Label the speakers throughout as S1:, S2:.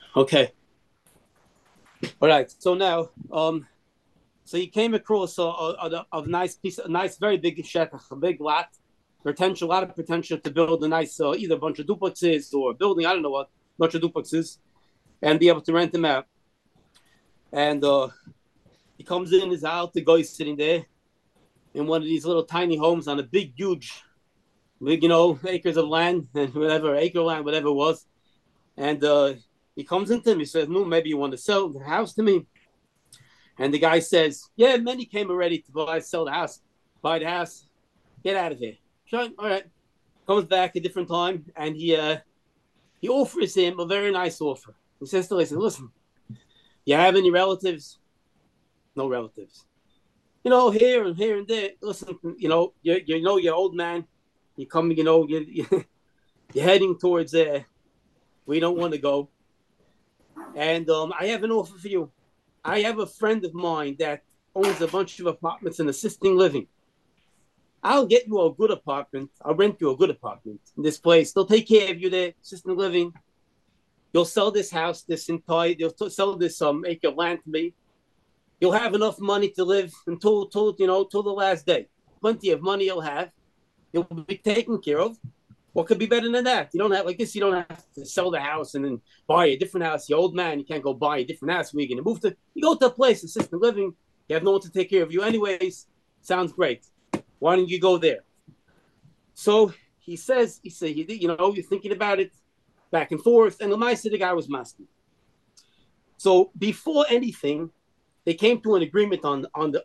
S1: Okay. All right. So now, so he came across a nice piece, a nice, very big shetach, a big lot, potential, a lot of potential to build a nice, either a bunch of duplexes or a building, I don't know what, bunch of duplexes, and be able to rent them out. And he comes in, his out, the guy's sitting there in one of these little tiny homes on a big, huge, big, acres of land and whatever, acre land, whatever it was. And he comes into him, he says, no, maybe you want to sell the house to me. And the guy says, yeah, many came already to sell the house, buy the house, get out of here. Sure, all right. Comes back a different time, and he offers him a very nice offer. He says to him, listen, you have any relatives? No relatives. Here and here and there. Listen, you're old man. You come, you're heading towards where you don't want to go. And I have an offer for you. I have a friend of mine that owns a bunch of apartments in assisting living. I'll get you a good apartment. I'll rent you a good apartment in this place. They'll take care of you there, assisting living. You'll sell this house, you'll sell this acre of land to me. You'll have enough money to live till the last day. Plenty of money you'll have. You'll be taken care of. What could be better than that? You don't have like this. You don't have to sell the house and then buy a different house. You're old man. You can't go buy a different house. Where you're going to move to? You go to a place, assisted living. You have no one to take care of you, anyways. Sounds great. Why don't you go there? So he said, you're thinking about it back and forth. And Lamaisa, the guy was masking. So before anything, they came to an agreement on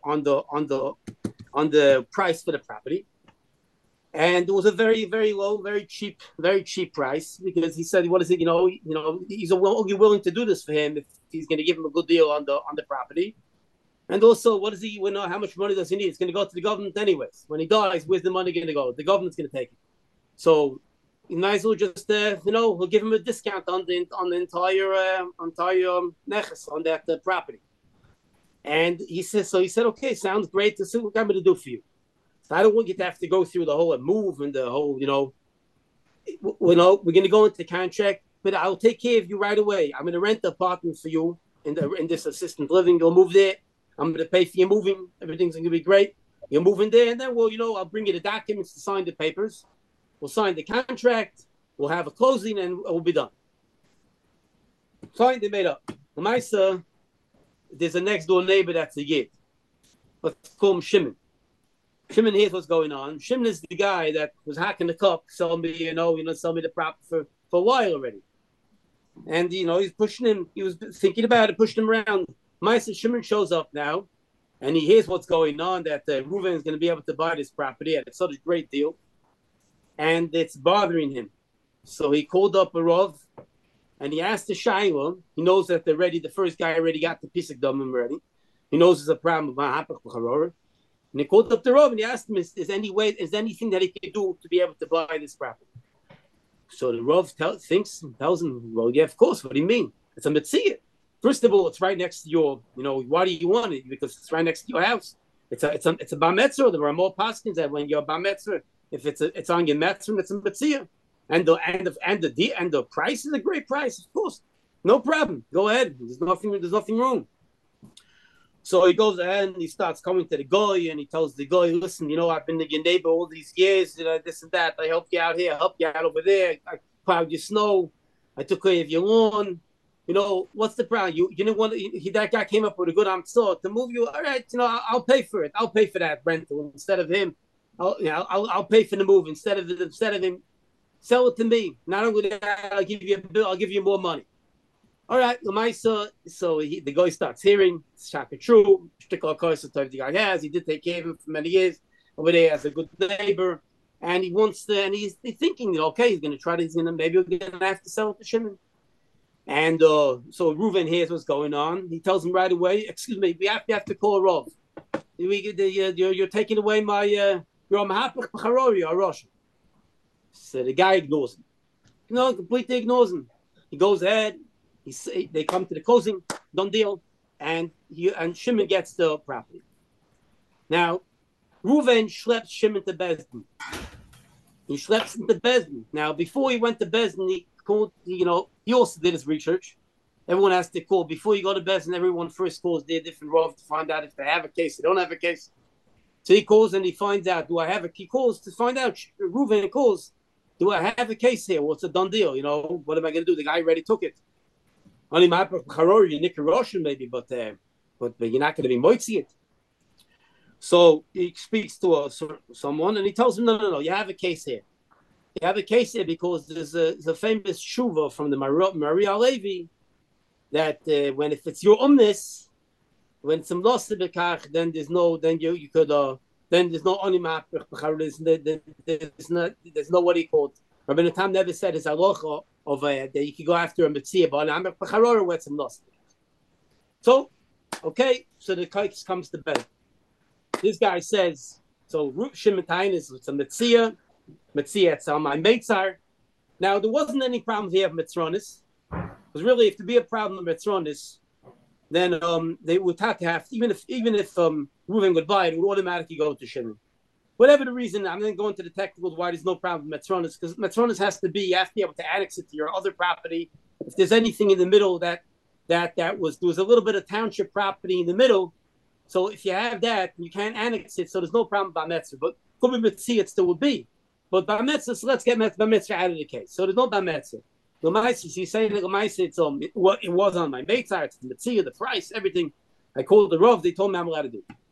S1: the price for the property. And it was a very, very low, very cheap price because he said, "What is it? He's only willing to do this for him if he's going to give him a good deal on the property." And also, what is he? How much money does he need? It's going to go to the government anyways. When he dies, where's the money going to go? The government's going to take it. So you might as well just, we'll give him a discount on the entire nechus on that property. And he said, okay, sounds great. This is what I'm going to do for you. So I don't want you to have to go through the whole move and the whole, we're going to go into the contract, but I'll take care of you right away. I'm going to rent the apartment for you in this assistant living. You'll move there. I'm going to pay for your moving. Everything's going to be great. You'll move in there, and then I'll bring you the documents to sign the papers. We'll sign the contract. We'll have a closing, and we'll be done. Fine, they made up. Lamaisa, there's a next door neighbor that's a yid. Let's call him Shimon. Shimon hears what's going on. Shimon is the guy that was hacking the cup, selling me, sell me the prop for a while already. And, he's pushing him. He was thinking about it, pushing him around. Maisa Shimon shows up now, and he hears what's going on, that Reuven is going to be able to buy this property at such a great deal. And it's bothering him. So he called up a Rav, and he asked the Shaila. He knows that the first guy already got the piece of dumb already. He knows there's a problem with and he called up the Rav and he asked him, is anything that he can do to be able to buy this property? So the Rav tells him, well, yeah, of course. What do you mean? It's a mitzvah. First of all, it's right next to your, why do you want it? Because it's right next to your house. It's a bar mitzvah. There are more paskins that when you're a bar mitzvah, if it's on your mitzvah, it's a mitzvah. And the price is a great price, of course. No problem. Go ahead. There's nothing wrong. So he goes ahead and he starts coming to the guy and he tells the guy, listen, I've been your neighbor all these years, this and that. I helped you out here, I helped you out over there. I plowed your snow. I took care of your lawn. What's the problem? You didn't want that guy came up with a good answer to move you. All right, I'll pay for it. I'll pay for that rental instead of him. I'll pay for the move instead of him. Sell it to me. Not only that, I'll give you a bill. I'll give you more money. All right, Lamaisa. So the guy starts hearing Shaka True, the guy has. He did take care of him for many years over there as a good neighbor, and he's thinking, okay, he's maybe we're gonna have to sell it to Shimon. And so Reuven hears what's going on. He tells him right away, excuse me, we have to call Rav. You're taking away my your Mahapach B'Charori, our Rosh. So the guy ignores him. Completely ignores him. He goes ahead. They come to the closing, done deal, and Shimon gets the property. Now, Reuven schleps Shimon to Bezdin. He schleps him to Bezdin. Now, before he went to Bezdin, he also did his research, Everyone has to call before you go to bed, and everyone first calls their different rov to find out if they have a case, they don't have a case. So he calls and he finds out, do I have a he calls to find out. Reuven calls, do I have a case here? What's a done deal? What am I going to do? The guy already took it. Only my Haror, you nick a Russian maybe, but you're not going to be moitzi it. So he speaks to someone and he tells him, no, you have a case here. You have a case here because there's a famous shuva from the Maria Levi that when if it's your umnis, when it's some loss to bekach, then there's no, then you could, then there's no onimap, there's no what he called. Rabbi Natam never said his alocha of that you could go after a mitzvah, but I'm a pacharor with some loss. So, okay, so the kikes comes to bed. This guy says, so Shimon is it's a mitzvah, it's on my meitzar. Now, there wasn't any problem here of mitzronis. Because really, if to be a problem with mitzronis, then they would have to have, even if Reuven would buy it, it would automatically go to Shimon. Whatever the reason, I'm going to go into the technical why there's no problem with Metronis, because Metronis has to be, you have to be able to annex it to your other property. If there's anything in the middle there was a little bit of township property in the middle, so if you have that, you can't annex it, so there's no problem by Metzor. But could be Metzi, it still would be. But by Metzor, so let's get by Metzor out of the case. So there's no by Metzor. He's saying that it was on my Meitzar, it's the Metzi, the price, everything. I called the Rav, they told me I'm allowed to do it.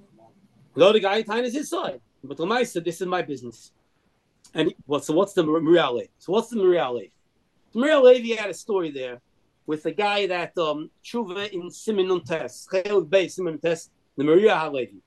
S1: The other guy is his side. But Lamai said, this is my business. And what's the Maria Levi? So what's the Maria Levi? The Maria Levi had a story there with a guy that Tshuva in Siman Nun Tes, Chelik Beis Siman Tes, the Maria Halevi.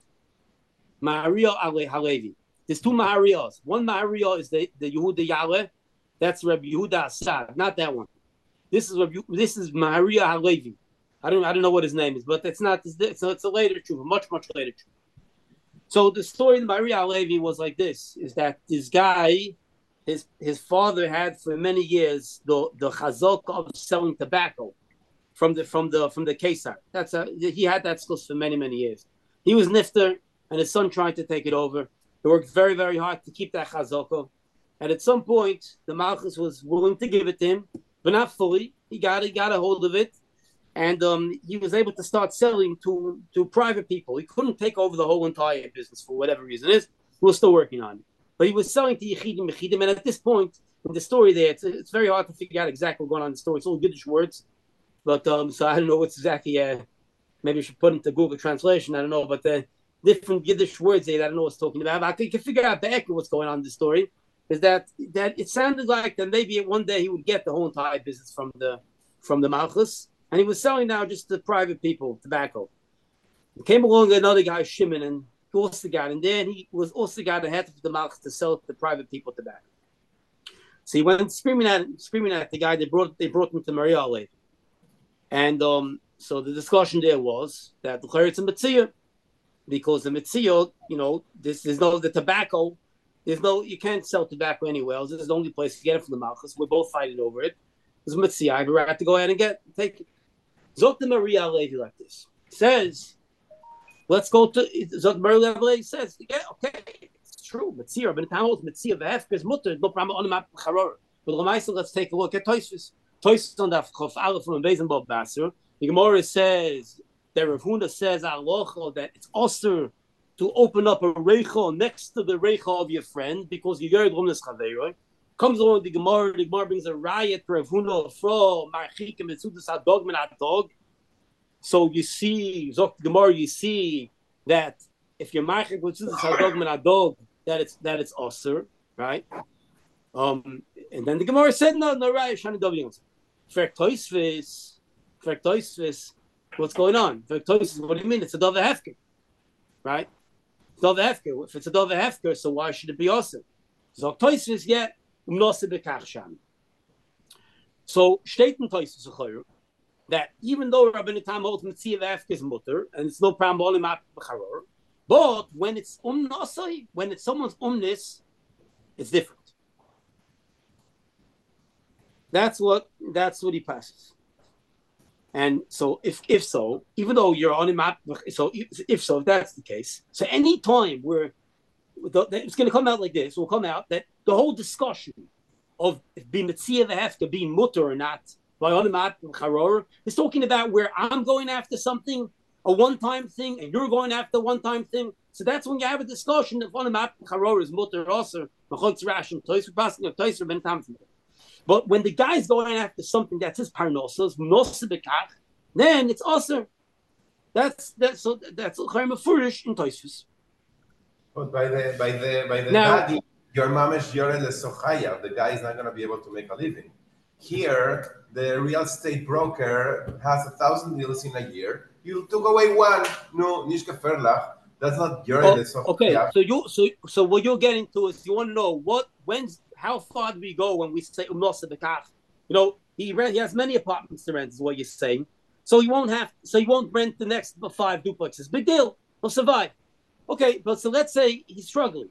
S1: Maria Halevi. There's two Marias. One Maria is the Yehuda Yaleh. That's Rabbi Yehuda Assad, not that one. This is Maria Halevi. I don't know what his name is, but it's not. It's a later Tshuva, much later Tshuva. So the story of Maria Levi was like this: is that this guy, his father had for many years the chazok of selling tobacco from the Kesar. He had that skills for many years. He was nifter, and his son tried to take it over. He worked very very hard to keep that chazoko, and at some point the Malchus was willing to give it to him, but not fully. He got a hold of it. And he was able to start selling to private people. He couldn't take over the whole entire business for whatever reason it is. He was still working on it. But he was selling to Yechidim. And at this point in the story there, it's very hard to figure out exactly what's going on in the story. It's all Yiddish words. But so I don't know what's exactly, maybe I should put into Google Translation. I don't know. But the different Yiddish words there, I don't know what's talking about. But I can figure out back what's going on in the story. Is that it sounded like that maybe one day he would get the whole entire business from the Malchus. And he was selling now just to private people tobacco. Came along another guy, Shimon, and he also got in there, and he was also got a head of the mouth to sell to private people tobacco. So he went screaming at the guy. They brought him to Maria Levi. And so the discussion there was that it's a mitzvah, because the mitzvah, there's no the tobacco. You can't sell tobacco anywhere else. This is the only place to get it from the Malchus. We're both fighting over it. There's a mitzvah. I have a right to go ahead and take it. Zok the Maria Levi like this. Says, let's go to Zok Maria Levi says, yeah, okay, it's true. Mitzvah, but the time holds mitzvah v'hefkes mutter, no problem on the map charor. But Lamaisa, let's take a look at Tosfos. Tosfos on the Chof Aleph from Bezenbob Basser. The Gemara says that Rav Huna says alocha that it's also to open up a reicha next to the reicha of your friend because you heard Rumnes Chaveiroi. Comes along the Gemara brings a riot for Avuna from Marchikim Mitzudas Adog Min Adog. So you see, Zok the Gemara, you see that if you're Marchik Mitzudas Adog Min Adog, that it's Osir, right? And then the Gemara said no, right, Shani Dovim. Frek Toisvis, what's going on? Frek Toisvis, what do you mean? It's a Dove Hefker, right? Dove Hefker. If it's a Dove Hefker, so why should it be Osir? Zok Toisvis, yeah. So steht in Tosfos that even though Rabbi Tam holds Mitzvah V'Hefkes mutter and it's no problem only map b'charor, but when it's nasai, when it's someone's umnis, it's different. That's what he passes. And so if so, even though you're on a map, so if that's the case, so any time where it's going to come out like this, will come out that the whole discussion of being Mitzvah V'Hefkes being mutter or not It's talking about where I'm going after something, a one-time thing, and you're going after a one-time thing. So that's when you have a discussion of is mutter also, but when the guy's going after something that's his parnosos, then it's also that's Mefurish in Toisvus.
S2: But by the dad, your mamesh yorel lesochaya. The guy is not going to be able to make a living. Here, the real estate broker has 1,000 deals in a year. You took away one. No, nishka ferlach. That's not yorel lesochaya.
S1: Okay, so what you're getting to is you want to know how far do we go when we say umnosa bekach? He has many apartments to rent. Is what you're saying. So he won't rent the next 5 duplexes. Big deal. He'll survive. Okay, but so let's say he's struggling.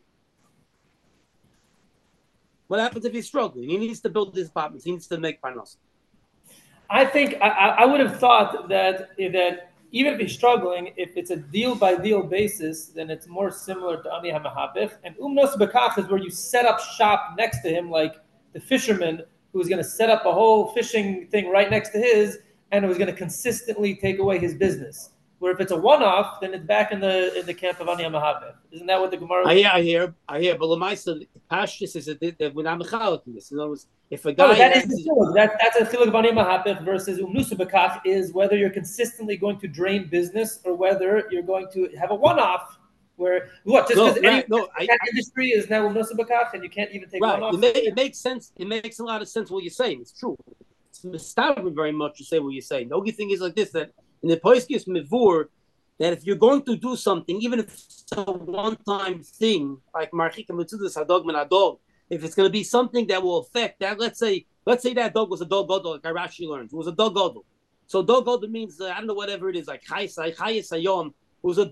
S1: What happens if he's struggling? He needs to build his apartments. He needs to make panos.
S3: I think I would have thought that even if he's struggling, if it's a deal by deal basis, then it's more similar to Ani HaMahabich. And Umnos Bekach is where you set up shop next to him, like the fisherman who's going to set up a whole fishing thing right next to his, and it was going to consistently take away his business. Where if it's a one-off, then it's back in the camp of Ani HaMahabich. Isn't that what the Gemara?
S1: I hear. But Lamaisa, Pashtus is that we're not mechalik in this. In other words, if a guy
S3: that's a chiluk of Ani HaMahabich versus Umnusa Bekach is whether you're consistently going to drain business or whether you're going to have a one-off. Where just because industry is now Umnusa Bekach and you can't even take one-off.
S1: It makes sense. It makes a lot of sense what you're saying. It's true. It's mistaken very much to say what you're saying. The only thing is like this, that in the Poiskis Mivur, that if you're going to do something, even if it's a one-time thing, like Marchika Mitzudas Hadog Man Adog, if it's going to be something that will affect that, let's say that dog was a dog godol, like Rashi learns, it was a dog godol. So dog godol means I don't know, whatever it is, like Chayes Hayom. It was a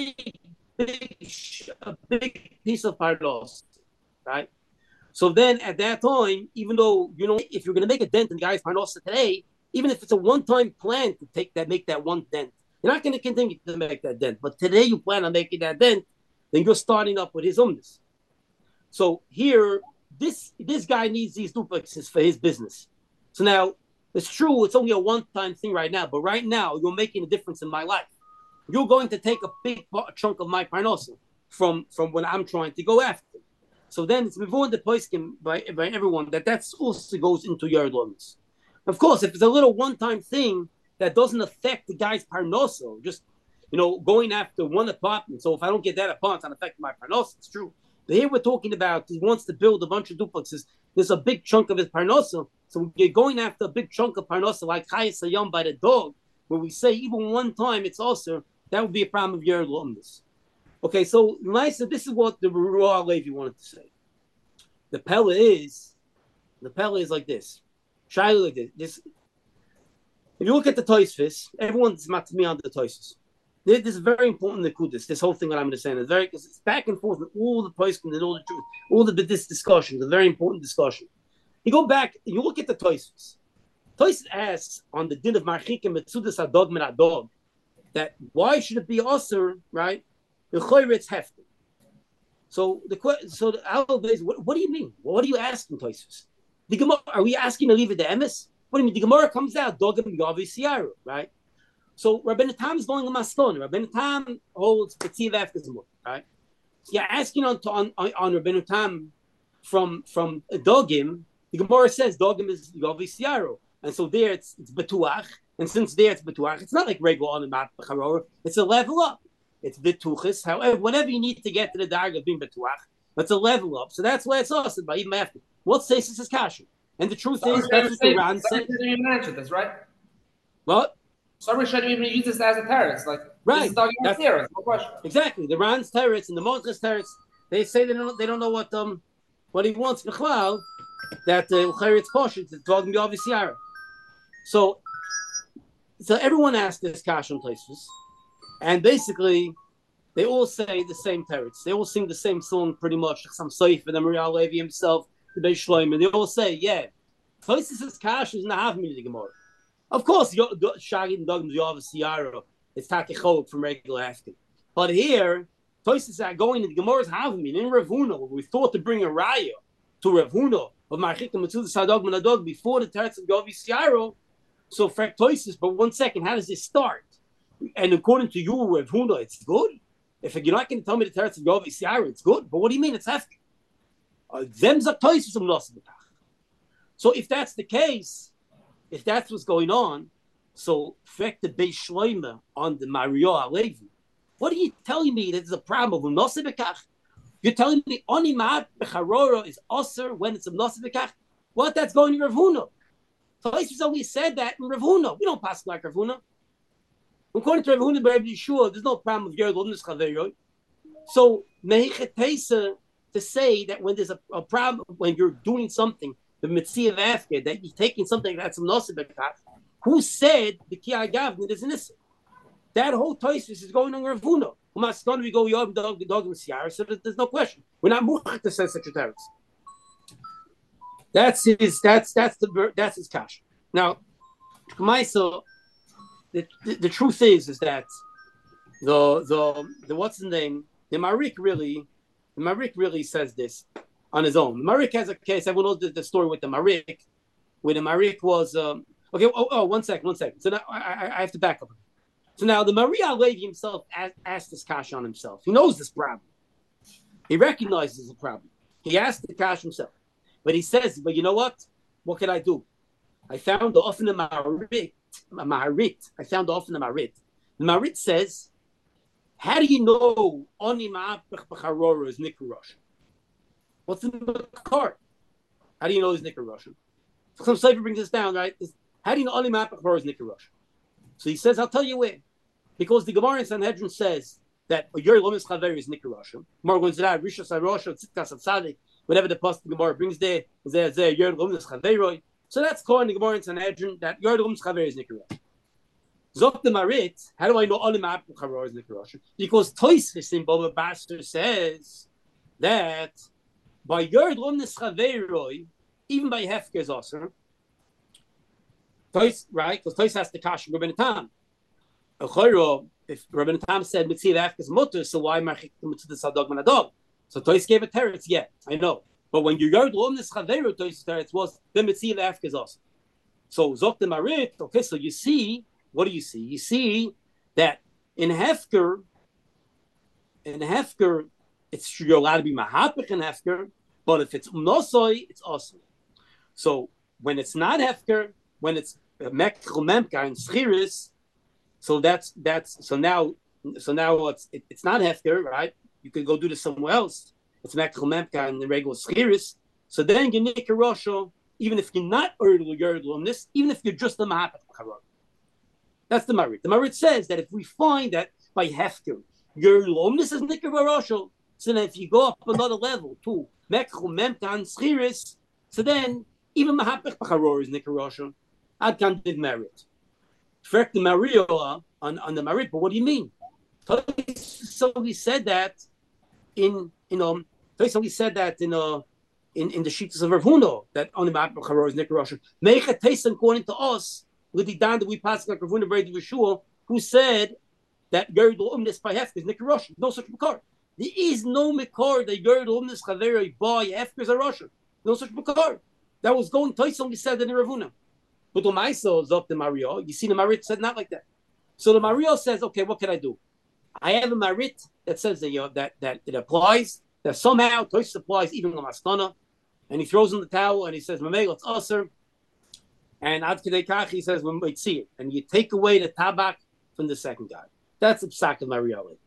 S1: big piece of pardos, right? So then at that time, even though if you're going to make a dent in the guy's pardos today, even if it's a one-time plan to make that one dent, you're not going to continue to make that dent. But today you plan on making that dent, then you're starting up with his umnus. So here, this guy needs these duplexes for his business. So now, it's true, it's only a one-time thing right now, but right now, you're making a difference in my life. You're going to take a big chunk of my parnosa from what I'm trying to go after. So then it's before the poiskim by everyone that also goes into your umnus. Of course, if it's a little one-time thing that doesn't affect the guy's parnoso, just going after one apartment. So if I don't get that apartment, it's not affecting my parnoso. It's true. But here we're talking about he wants to build a bunch of duplexes. There's a big chunk of his parnoso. So we're going after a big chunk of parnoso, like Chayes Hayom by the dog, where we say even one time it's also that would be a problem of your lumnus. Okay, so Lisa, this is what the Ruah Levi wanted to say. The Pella is like this. Shaila like this. If you look at the Tosfos, everyone's matmi on the Tosfos. This is very important. This whole thing that I'm going to say is very because it's back and forth with all the poskim and all the truth, this discussion. It's a very important discussion. You go back and you look at the Tosfos. Tosfos asks on the din of Marchika Mitzudas Adog Min Adog that why should it be usher, right? The Choyritz hefty. So the Al is what do you mean? What are you asking, Tosfos? The Gemara, are we asking to leave it to emes? What do you mean? The Gemara comes out, Dogim Yavi Siyaru, right? So Rabbeinu Tam is going to Maskon. Rabbeinu Tam holds Petziv Afkazmut, right? So you're asking on Rabbeinu Tam from Dogim. The Gemara says Dogim is Yavi Siyaru, and so there it's Betuach, and since there it's Betuach, it's not like regular on the Mat B'Charor. It's a level up. It's Betuchis. However, whatever you need to get to the Darg of being Betuach, it's a level up. So that's why it's awesome by even after. What says this is kasha? And the truth is, that's what the Ran said.
S4: Didn't even mention this, right?
S1: What?
S4: Sorry, shouldn't even use this as a terrorist. Like,
S1: right?
S4: That's terrorist. No question.
S1: Exactly. The Ran's terrorists and the Mordechai's terrorists. They say they don't know what he wants. B'chlal that it's poshut. It's talking to obvious Yara. So everyone asked this kasha in places, and basically they all say the same terrorists. They all sing the same song pretty much. Some Seif and the Maria Levi himself. The Beis Shloim, they all say, yeah, Tosfos' kasha is not half the Gemara. Of course, Shagid and Dogim Yav Siyara is Takechol from regular asking. But here, Tosfos are going to the Gemara's Havmin in Rav Huna. We thought to bring a raya to Rav Huna of Marchika Mitzudas Hadog Min Adog before the Teretz of Yav Siyara. So fractosis, but 1 second, how does this start? And according to you, Rav Huna, it's good. If you're not going to tell me the teretz of Yov Yisrael, it's good. But what do you mean it's hefker? Them zaktosis umnosim. So if that's the case, if that's what's going on, so affect the Beis Shloima on the Mario Alevi. What are you telling me? There's a problem of umnosim bekach. You're telling me oni ma'at becharora is osir when it's umnosim bekach. What? That's going to Rav Huna. Tosis only said that in Rav Huna. We don't pass like Rav Huna. According to Rav Huna, Rabbi Yeshua, there's no problem with Yerul Umnis Chaveroi. So Mehichetesa to say that when there's a problem, when you're doing something, the Mitzvah of Afghan, that you're taking something that's Nosib Bekach, who said the Kiyah Gavnit is innocent? That whole Tosis is going on Rav Huna. Umaskan we go Yob Dog Messiah, so there's no question. We're not much to say such a teretz. That's his cash. Now, Maisa. The truth is that the what's the name? The Marik really says this on his own. The Marik has a case. Everyone knows the story with the Marik, where the Marik was okay. Oh, 1 second. So now I have to back up. So now the Maria Levi himself asked this cash on himself. He knows this problem. He recognizes the problem. He asked the cash himself, but he says, "But you know what? What can I do? I found the often the Maharit. I found often the Maharit. The Maharit says, how do you know Oni Ma'apech B'charora is Nikkur Russian? What's in the card? How do you know he's Nikkur Russian? Some Sefer brings this down, right? How do you know Oni Ma'apech B'charora is Nikkur Russian? So he says, I'll tell you where. Because the Gemara in Sanhedrin says that Yer Lomis Chaver is Nikkur Russian. Gemara goes to that, Rishos HaRosha, Tzitkas HaTzadik, whatever the post the Gemara brings there, is there Yer Lomis Chaveroi. So that's calling the Gemara in Sanhedrin that Yer Lomis Chaver is Nikkur Russian. Zok the Marit, how do I know Oni Ma'apech B'charora is Nikkur Russian? Because Tosfos in Baba Basra says that by Yer Lomis Chaveroi, even by Hefker is also, right? Because Tosfos has to cash Rabbeinu Tam. If Rabbeinu Tam said Mitzvah Hefker is mutter, so why Marchik Mitzvah Sadog Manadog? So Tosfos gave a teretz, yeah, I know. But when you Yer Lomis Chaveroi, Tosfos teretz was the Mitzvah Hefker is also. So Zok the Marit, okay, so you see, what do you see? You see that in Hefker, it's you're allowed to be Mahapich in Hefker, but if it's Umnosoi, it's awesome. So when it's not Hefker, when it's Mekchel Memka and Schiris, so now it's not Hefker, right? You could go do this somewhere else. It's Mekchel Memka and the regular Schiris. So then you Nikkur Rosho, even if you're not Erdl Yerdl on this, even if you're just a Mahapich B'charora. That's the Marit. The Marit says that if we find that by Hefker, your loneliness is Nikkur Rosho, so then if you go up another level to Mekchel Memkan Schiris, so then even Mahapich B'charora is Nikkur Rosho. Ad kan did Marit. First the Maria on the Marit, but what do you mean? So he said that in the Shittas of Rav Huna that on the Mahapich B'charora is Nikkur Rosho. Make a taste according to us. With the down that we passed like Rav Huna Brei Yeshua, who said that Yerdl Umnis by Hefker is Nikkur Roshan. No such makar. There is no makar that Yerdl Umnis Chaveroi by Hefker is a Roshan. No such makar. That was going Toys only said that in Rav Huna. But the Maisa is up the Mario. You see the Marit said not like that. So the Mario says, okay, what can I do? I have a Marit that says that that it applies. That somehow Toys applies even to Mastana, and he throws in the towel and he says, Mamei, let's usher. And Ad Kedei Kach, he says, we might see it. And you take away the tabak from the second guy. That's the psak of Marioli.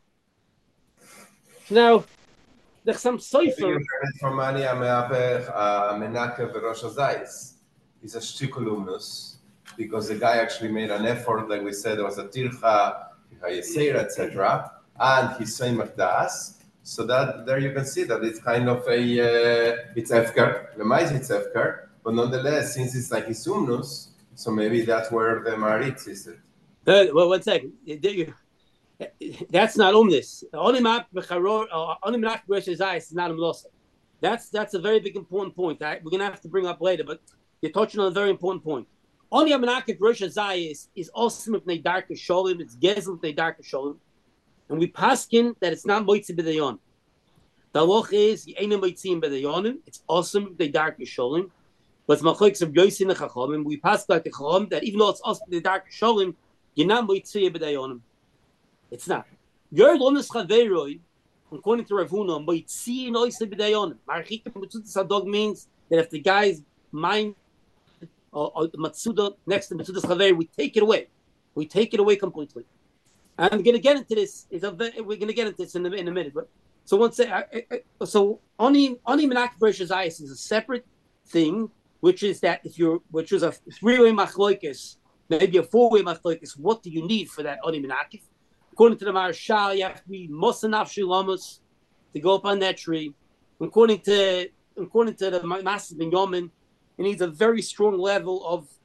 S1: Now, there's some cipher.
S2: From Ani Ameapech, Menake Verosh Zayis. It's a shti columnus, because the guy actually made an effort, like we said, there was a tircha, Hayeseir, etc. And he's saying Makdas. So that there you can see that it's kind of it's Efker. The mice it's Efker. But nonetheless, since it's like Isumnus, so maybe that's where the Marit is it.
S1: Well, 1 second. That's not Umnis. Only Ma'apech B'charora is not Umnosa. That's a very big important point. We're going to have to bring up later, but you're touching on a very important point. Only Amenakek Rosh Hazayis is also Mipnei Darka Sholim. It's Gezel Mipnei Darka Sholim. And we paskin that it's not Moitzi B'dayon. The loch is, Ye'ena Moitzim B'dayonim. It's also Mipnei Darka Sholim. But it's machlokes of Yosin and Chachamim. We pass like the Chacham that even though it's us the dark Sholem, you're not moitziyah b'dayonim. It's not. Your lonis chaveroi, according to Rav Huna, moitziyah noisei b'dayonim. Marchikim b'tzudas hadog means that if the guy's mind or the matzuda next to Matzudas Chaver, we take it away. We take it away completely. And I'm going to get into this. We're going to get into this in a minute. But so once so Oni Menak Bereshazayis is a separate thing, which is that which was a three-way machloikis, maybe a four-way machloikis. What do you need for that Oni Menakif? According to the Marshal, you have to be Mosanaf Shilamas to go up on that tree. According to the Master Ben Yomin, it needs a very strong level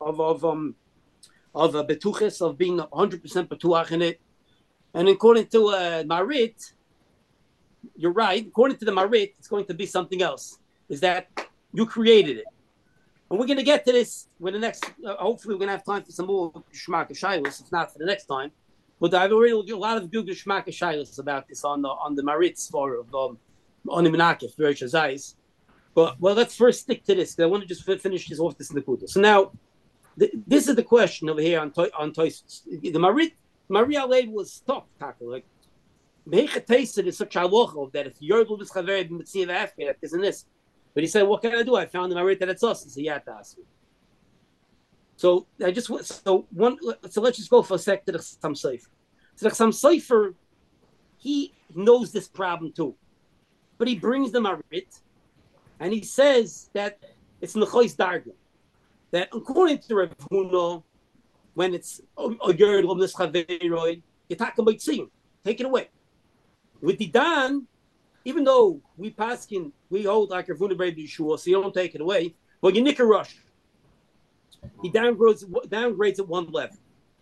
S1: of betuches, of being 100% betuach in it. And according to Marit, you're right. According to the Marit, it's going to be something else. Is that you created it, and we're going to get to this when the next. Hopefully, we're going to have time for some more Shmak Shilas. If not for the next time, but I've already do a lot of Google Shmak Shilas about this on the Marit sphere of on the Menakif, very Shazais. But let's first stick to this because I want to just finish this off this Nakuda. So now, this is the question over here on Toysus. The Maria Leib was stuck, like Beichet is such a halacha that if you're going to chaver b'mitziv after that isn't this. But he said, "What can I do? I found the Marit that it's us." He said, "Yeah, to ask me." So let's just go for a sec to the Chassam Sofer. So the Chassam Sofer, he knows this problem too, but he brings the Marit, and he says that it's nechois darga. That according to Rav Huna, when it's Oyer Lomnes Chaveroi, you talk about seeing, take it away. With the Dan, even though we hold like Rav Huna Brei Yeshua, so you don't take it away, but you nick a rush. He downgrades at one level.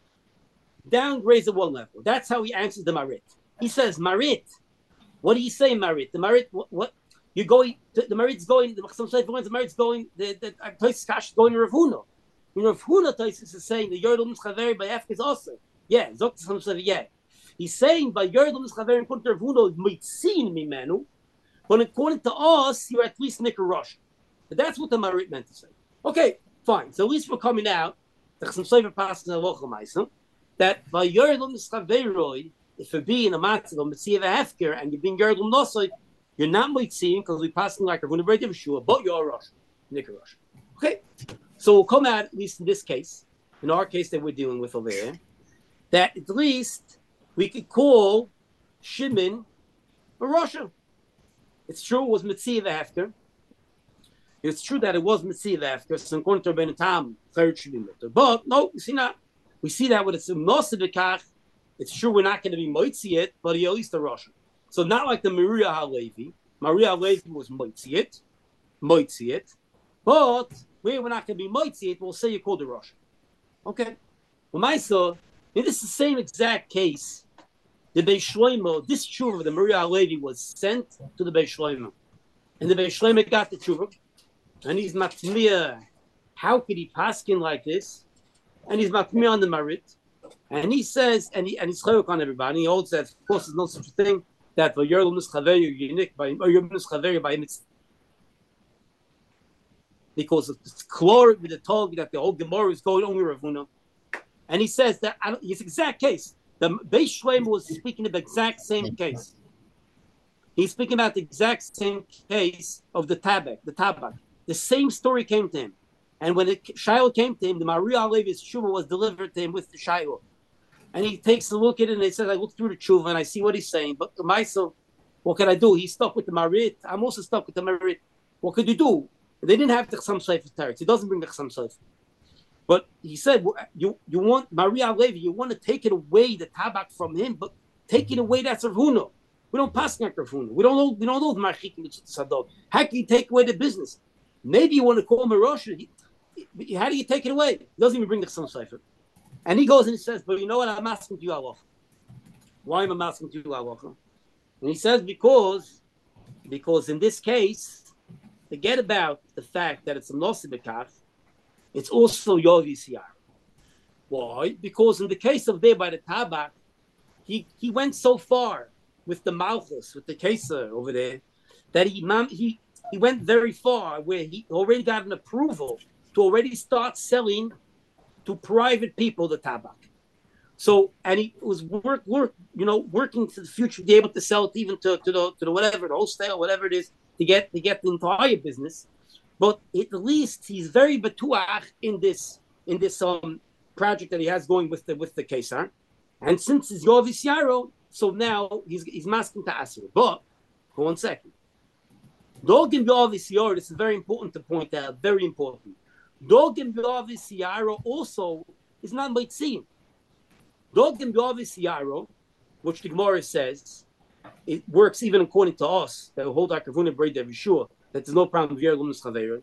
S1: That's how he answers the Marit. He says, Marit, what do you say, Marit? The Marit, what? You're going, the Marit's going, the Chassam Sofer, the Marit's going, the Tosis Kash is going to Rav Huna. When Rav Huna Tosis is saying the Yordom Chaveri by Efk is also, yeah, Zok Chassam Sofer, yeah. He's saying by Yordom Chaveri according to Rav Huna, Mitzin Mimenu, but according to us, you're at least Nicker Rush. But that's what the Marit meant to say. Okay, fine. So at least we're coming out, the Chassam Sofer passes in a local Maisa, that by Yordom Chaveri, if you're being a Matzah, Mitziv Hefker, and you're being Yordom Nosoi, you're not Moitziim because we passing like a Rav Huna Brei Yeshua, but you're a Rush, Nicker Rush. Okay, so we'll come out, at least in this case, in our case that we're dealing with over here, that at least we could call Shimon a Russia. It's true it was Mitziv Hefker. It's true that it was Mitziv Hefker, so according to Rabbeinu Tam, third should be Mitter. But no, we see not. We see that when it's a Nosibikach, it's true we're not going to be Moitzi it, but he at least a Russia. So not like the Maria Halevi. Maria Halevi was Moitzi it, but we're not going to be Moitzi it, we'll say you called the Russia. Okay. Well, my son, in this is the same exact case. The Beis Shlomo, this tshuva, the Maria Halevi was sent to the Beis Shlomo. And the Beis Shlomo got the tshuva. And he's matmiya. How could he paskin like this? And he's matmiya on the Marit. And he says, and he's chayok on everybody. He holds that, of course, there's no such a thing. That for your luminous chaveru unique by your luminous chaveru by mitzvah, because it's clear with the talk that the whole Gemara is going only Rav Huna, and he says that his exact case. The Beis Shlomo was speaking of the exact same case. He's speaking about the exact same case of the tabak. The same story came to him, and when the Shiloh came to him, the Maria Alevi's tshuva was delivered to him with the Shiloh. And he takes a look at it and he says, I look through the tshuva and I see what he's saying. But to myself, what can I do? He's stuck with the Marit. I'm also stuck with the Marit. What could you do? They didn't have the Chassam Sofer teretz. He doesn't bring the Chassam Sofer. But he said, you want Maria Levi, you want to take it away, the tabak from him, but take it away, that's Rav Huna. We don't pass like Rav Huna. We don't know the Marchikim Sadok. How can you take away the business? Maybe you want to call him a Rosh. How do you take it away? He doesn't even bring the Chassam Sofer. And he goes and he says, but you know what? I'm asking you, Allah. Why am I asking you, Allah? And he says, because in this case, forget about the fact that it's a Nosibekach, it's also your VCR. Why? Because in the case of there by the Tabak, he went so far with the Malchus, with the Keser over there, that he he went very far where he already got an approval to already start selling to private people the tabak. So, and he was working to the future to be able to sell it even to the whatever, the wholesale, whatever it is, to get the entire business. But at least he's very betuach in this project that he has going with the Kesar. And since it's Yovis Yaro, so now he's masking to Asir. But for 1 second. Dogim Yovis Yaro, this is very important to point out, very important. Dogim Yovis Yaro also is not Maitzim. Dogim Yovis Yaro, which the Gemara says, it works even according to us, that hold our Kavuna Braid of Yeshua, that there's no problem with Yerlum Chaveira.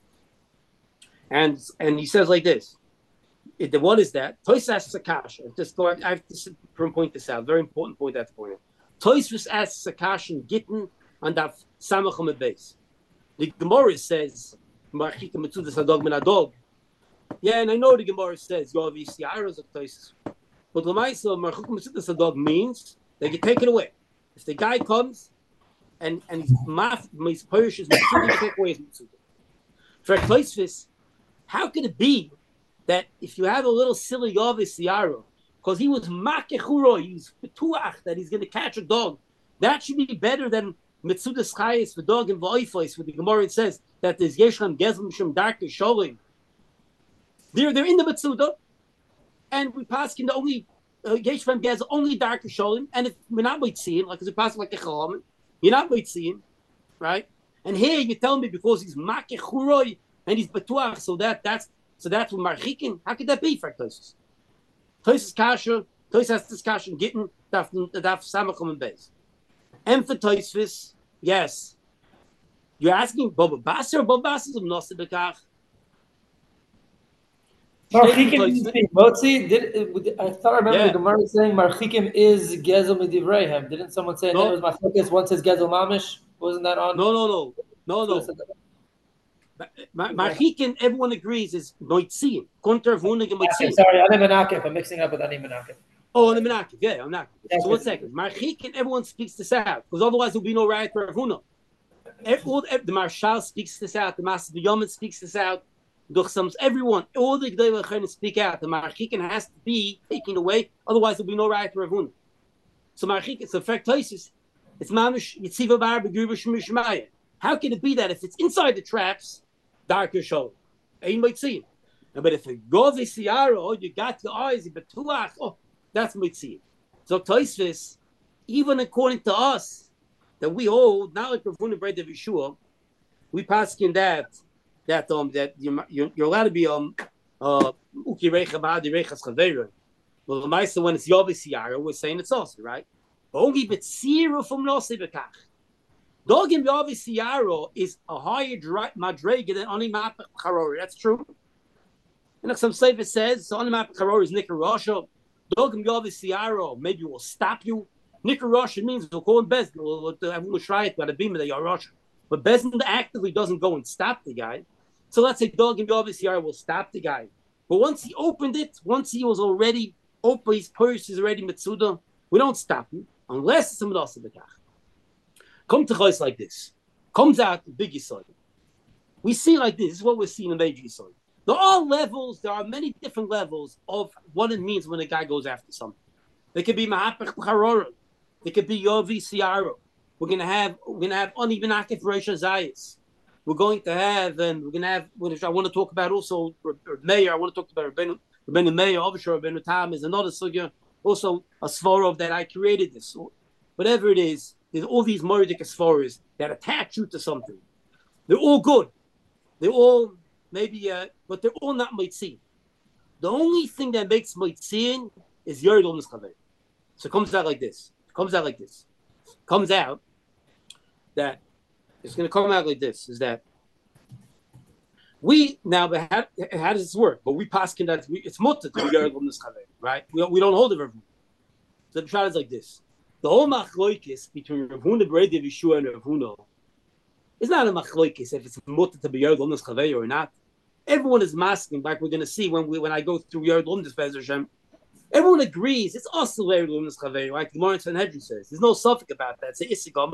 S1: And he says like this. What is that? Toys asks Akash. I have to point this out. Very important point at the point. Toys asks Akash and Gittin on that Samachim base. The Gemara says, Marchika Mitzudas Hadog Min Hadog. Yeah, and I know the Gemara says Yovis Yaros of Toys. But Lamaisa Marchika Mitzudas Hadog means they get taken away. If the guy comes and his Parish is Mitzudas, take away his Mitzudas. For Toysvis, how could it be that if you have a little silly Yovis Yaro, because he was makechuro, he's betuach that he's going to catch a dog, that should be better than Mitzudas Chayis for dog and V'oifos, where the Gemara says that there's Yeshlam Gezlim Shem Darker Sholim. They're in the Mitzudah, and we pass in the only Yeshlam Gez only Darker Sholim, and if we're not seeing, like as we pass like a Chalam, you're not seeing, right? And here you tell me because he's makechuro and he's betuach, so that's what Marchikin. How could that be for Tosis? Tosis Kasha, Tosis has this Kasha and Gittin, Daf Samachim and Beis. And for Tosis, yes. You're asking Baba Basar or Baba Basar is Mnoseh Bekach?
S3: Marchikim is Motzi. I thought I remember the Gemara saying Marchikim is Gezel Midivreihem. Didn't someone say that was Machlokes? One says Gezel Mamish. Wasn't that on?
S1: No. Marchikin, everyone agrees, is Noitzin. Konter Vunig and Noitzin.
S3: Sorry, Ani Menakif. I'm mixing up with Ani Menakif.
S1: Oh, Ani Menakif. Yeah, I'm not. So 1 second. Marchikin, everyone speaks this out, because otherwise there will be no right for Ravuna. The Marshal speaks this out. The Master B'Yomen speaks this out. Everyone, all the Gdei L'Chayin speak out. The Marchikin has to be taken away, otherwise there will be no right for Ravuna. So Marchikin, so fact Tosis, it's Mamish Yitziva Bar B'Gruba Shemishmaya. How can it be that if it's inside the traps, darker show? Ain't might see. But if it goes Isiaro, you got your eyes, but that's might see. So Toisvis, even according to us, that we hold, not like Ravuna Bread of Yeshua, we pass in that you're allowed to be Uki Recha Ba'adi Rechas Chaveira. Well, the Meister, when it's Yovis Yaro, we're saying it's also right. Only but zero from Nosei Bekach. Dogim Yovis Yaro is a higher madrega than Ani Mapach Charori. That's true. And like some Sefer says, so Ani Mapach Charori is Nikar Rasha. Dogim Yovis Yaro maybe will stop you. Nikar Rasha means we'll call him Bezdin. We'll try it by the beam of the Yarasha. But Bezdin actively doesn't go and stop the guy. So let's say Dogim Yovis Yaro will stop the guy. But once he opened it, once he was already open, his purse is already Mitzuda, we don't stop him unless it's someone else in the Bekach. Come to Chos like this. Comes out the big Yisod. We see like this. This is what we're seeing in major Yisod. There are levels. There are many different levels of what it means when a guy goes after something. There could be Mahapach B'Charora. There could be Yovi Siaro. We're gonna have uneven Akif Rosh Zayis. We're going to have, which I want to talk about also Meir. I want to talk about Rabbeinu Meir. Obviously, Rabbeinu Tam is another sugya. Also a svarov that I created this. So whatever it is. There's all these Moridic Sforas that attach you to something. They're all good. They're all maybe, but they're all not Maitzin. The only thing that makes Maitzin is Yerid L'Nischaver. So it comes out like this. Comes out that it's going to come out like this, is that we, now, how does this work? But we paskin that it's mutter to be Yerid L'Nischaver, right? We don't hold it for. So the shot is like this. The whole machloikis between Rav Huna Bredi Yeshua and Rav Huna is not a machloikis if it's mutter to be Yerid L'Nischaver or not. Everyone is masking, like we're going to see when I go through Yerid L'Nischaver. Everyone agrees it's also Yerid L'Nischaver, like the Gemara Sanhedrin says. There's no suffix about that. It's Issa Gomer,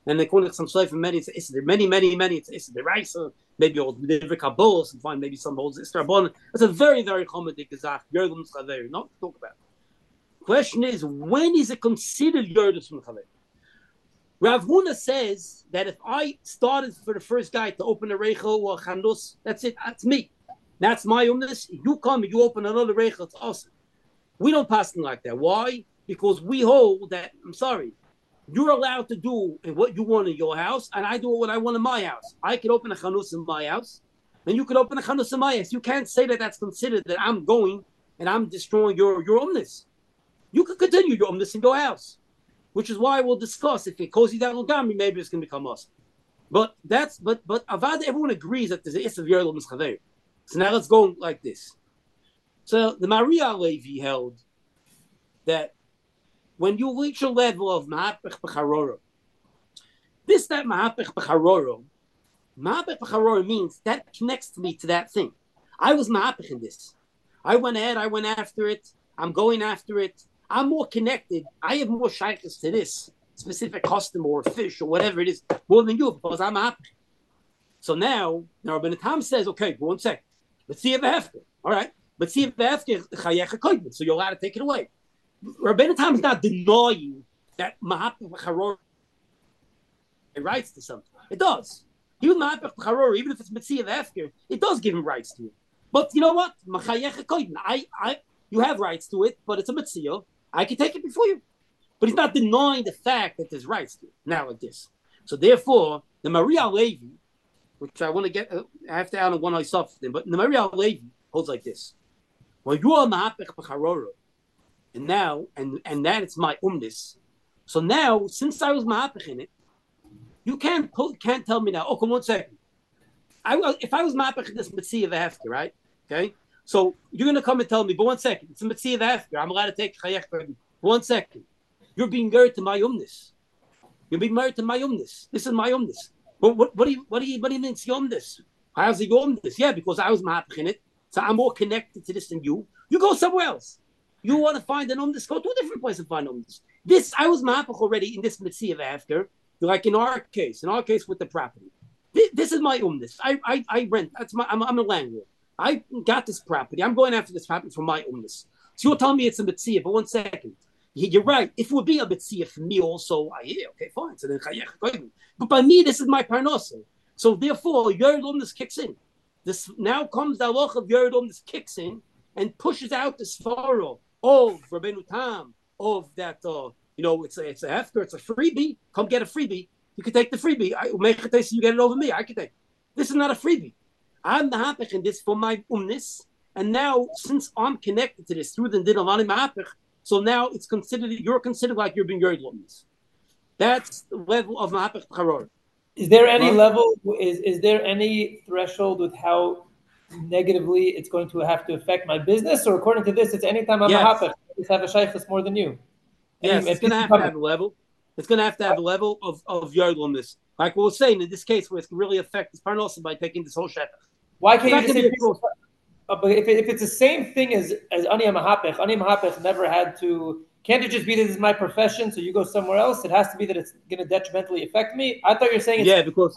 S1: and they call it some shleif and many. It's many. It's the right. So maybe old the Kabbalah and find maybe some holds it's Rabban. It's a very very common thing. Yerdum Chaver. Not to talk about. Question is, when is it considered Yerdus from Chaver? Rav Huna says that if I started for the first guy to open a Reichel or a Chanus, that's it. That's me. That's my umnus. You come, you open another Reichel, it's awesome. We don't pass them like that. Why? Because we hold that, I'm sorry, you're allowed to do what you want in your house, and I do what I want in my house. I could open a Chanus in my house, and you could open a Chanus in my house. You can't say that that's considered that I'm going and I'm destroying your umnus. You could continue your umnus in your house, which is why we'll discuss if it goes you down Lugami, maybe it's going to become us. But Avad, everyone agrees that there's an Issa of Yerl Mischaver. So now let's go like this. So the Maria Levi held that when you reach a level of Mahapech B'Charoro, that Mahapech B'Charoro means that connects me to that thing. I was Mahapech in this. I went ahead, I went after it, I'm going after it. I'm more connected. I have more shaykhs to this specific customer or fish or whatever it is more than you because I'm happy. So now Rabbi Tam says, okay, 1 second. Let's see if I have to. All right. Let's see if I have to. So you're allowed to take it away. Rabbi Tam is not denying that Mahapech B'Charor rights to something. It does. Even Mahapech B'Charor, even if it's Mitzvah Hefker, it does give him rights to it. But you know what? You have rights to it, but it's a Mitzvah. I can take it before you. But he's not denying the fact that there's rights to it. Now like this. So therefore, the Maria Levi, which I want to get, I have to add on one I suffered, but the Maria Levi holds like this. Well, you are Mahapech B'Charoro, and now, and that it's my umnis. So now, since I was Mahapech in it, you can't tell me now, oh, come 1 second. If I was Mahapech in this Mitzvah Hefker, right? Okay? So you're going to come and tell me, but 1 second, it's a Mitzvah Hefker. I'm allowed to take Chayech. 1 second. You're being married to my umnis. You're being married to my umnis. This is my umnis. But what do you mean it's your umnis? How's it your umnis? Yeah, because I was Mahapech in it. So I'm more connected to this than you. You go somewhere else. You want to find an umnis, go to a different place and find umnis. I was Mahapech already in this Mitzvah Hefker. Like in our case with the property. This is my umnis. I rent. I'm a landlord. I got this property. I'm going after this property for my umnis. So you'll tell me it's a mitzvah, but 1 second. You're right. If it would be a mitzvah for me also, okay, fine. So then, but by me, this is my parnasa. So therefore, Yered umnis kicks in. This now comes the halach of Yered umnis kicks in and pushes out the svara of Rabbeinu Tam of that. It's a hefker, it's a freebie. Come get a freebie. You can take the freebie. You get it over me. I can take. This is not a freebie. I'm Mahapech in this for my umnis, and now since I'm connected to this through the din of Ani Mahapech, so now you're considered like you're being Yered umnis. That's the level of Mahapech B'Charor.
S3: Is there any level? Is there any threshold with how negatively it's going to have to affect my business, or according to this, it's anytime I'm Mahapech, I just have a shaykhus more than you?
S1: Yes, it's going to have to have a level. It's going to have to have a level of Yered umnis. Like we were saying in this case, where it's going to really affect this parnasa by taking this whole shaykhus.
S3: Why can't you say? But if it's the same thing as Ani Mahapech never had to. Can't it just be that this is my profession? So you go somewhere else. It has to be that it's going to detrimentally affect me. I thought you were saying
S1: because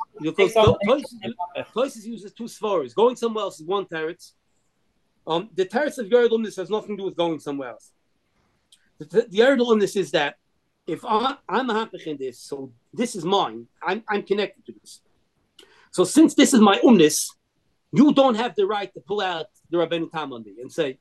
S1: Tosis uses two svaras. Going somewhere else is one teretz. The teretz of Yered umnis has nothing to do with going somewhere else. The Yered umnis is that if I'm Mahapech in this, so this is mine. I'm connected to this. So since this is my umnis, you don't have the right to pull out the Rabbeinu Tam on me and say,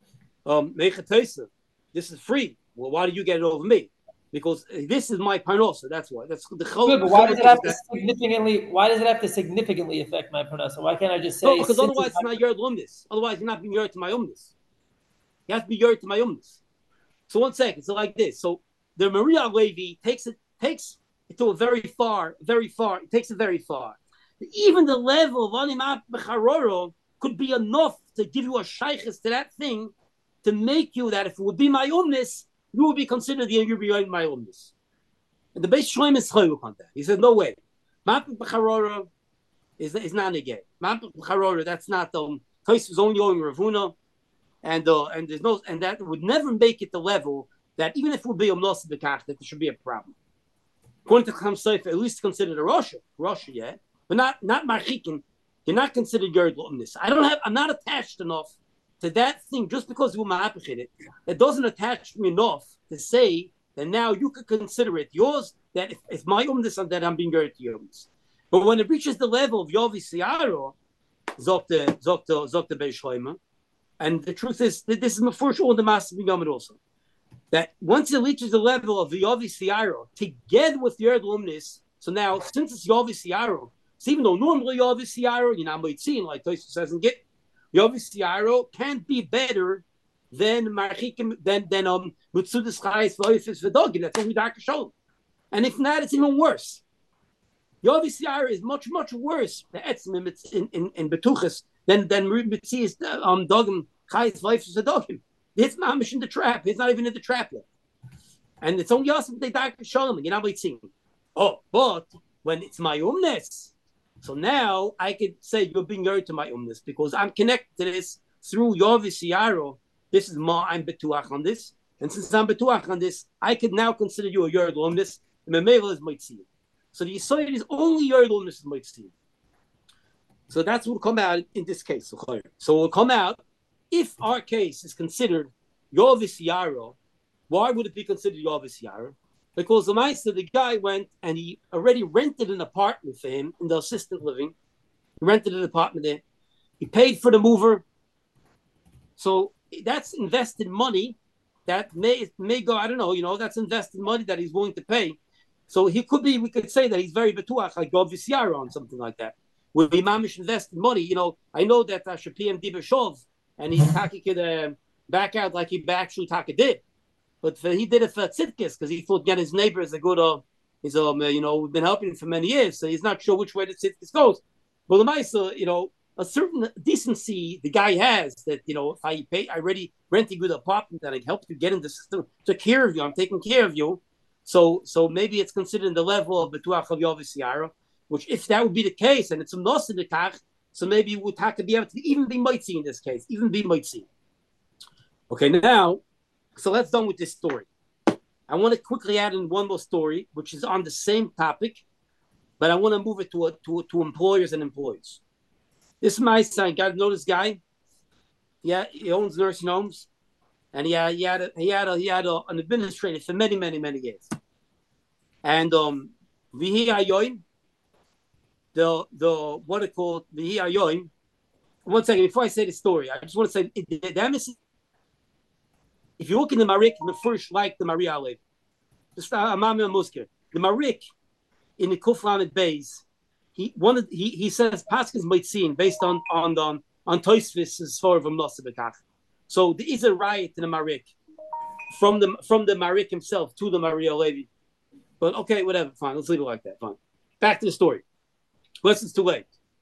S1: this is free. Well, why do you get it over me? Because this is my parnasa. That's why. That's the chol.
S3: Good, but why does it have to significantly? Why does it have to significantly affect my parnasa? Why can't I just say?
S1: No, because otherwise it's not Yered umnis. Otherwise you're not being Yered to my umnis. You have to be Yered to my umnis. So 1 second. So like this. So the Maria Levi takes it to a very far. It takes it very far. Even the level of Ani Mahapech B'Charoro could be enough to give you a shaykhus to that thing to make you that if it would be my umnis, you would be considered you're beyond my umnis. And the Beis Shloim is chayuk on that. He said, no way. Mahapech B'Charoro is not negay. Mahapech B'Charoro, that's not Tosis is only going Rav Huna, and there's no, and that would never make it the level that even if it would be umnos b'kach, that there should be a problem. according to Chacham Sofer, at least considered a Russia, yeah, but not Marchikin. You're not considered Yerd L'Umnis. I'm not attached enough to that thing just because you ma'apich it. It doesn't attach me enough to say that now you could consider it yours, that if my Umnis and that I'm being Yerd to Umnis. But when it reaches the level of Yovi Siaro, Zokte Beis Shloima, and the truth is that this is my first all the Master B'Yomid also, that once it reaches the level of the Yovi Siaro, together with Yerd L'Umnis, so now since it's Yovi Siaro, so even though normally Yovi Siaro, might see, like Tosfos says and get Yovi Siaro can't be better than Marchikim than Mutzudas Chayes V'Oifis V'Dogin. That's what we Dr. Shalom. And if not, it's even worse. Yovi Siaro is much worse. The etzim in Betuchas than Mitzias Dogim Chayes V'Oifis V'Dogin. It's mamish in the trap. It's not even in the trap yet, and it's only us they Dr. Shalom. Might see. Oh, but when it's my umnes. So now I could say you're being married to my umnis because I'm connected to this through Yovi Siaro. This is I'm betuach on this, and since I'm betuach on this, I could now consider you a Yerd L'Umnis. And Memela is Moitzi. So the Yisrael is only Yerd L'Umnis is Moitzi. So that's what will come out in this case. So it will come out if our case is considered Yovi Siaro. Why would it be considered Yovi Siaro? Because the guy went and he already rented an apartment for him in the assistant living. He rented an apartment there. He paid for the mover. So that's invested money that may go, I don't know, that's invested money that he's willing to pay. So we could say that he's very betuach, like Yovi Siaro on something like that. With Imamish invested money, I know that Shapiyam Dibashov and he could back out like he actually Taka did. But he did it for Tzidkis because he thought, again, his neighbor is a good, we've been helping him for many years, so he's not sure which way the Tzidkis goes. But the Maisa, a certain decency the guy has that, if I already rent a good apartment and I help you get in the system, took care of you, I'm taking care of you. So maybe it's considered in the level of Betuach of Yovi Siaro, which if that would be the case, and it's a nos in the kach, so maybe we would have to be able to even be mitzi in this case, even be mitzi. Okay, now, so let's done with this story. I want to quickly add in one more story, which is on the same topic, but I want to move it to employers and employees. This is my son. Got to know this guy. Yeah, he owns nursing homes, and he had an administrator for many years. And Vihi Ayoim, the what it called Vihi Ayoim. One second before I say the story, I just want to say the if you look in the Marik, the first like the Maria Alev, just Amami Musker, the Marik in the Kuflanet Bays, he says Paskins might see based on Tosfos as far as Bekach. So there is a riot in the Marik from the Marik himself to the Maria Levi. But okay, whatever, fine. Let's leave it like that. Fine. Back to the story. Unless it's too late.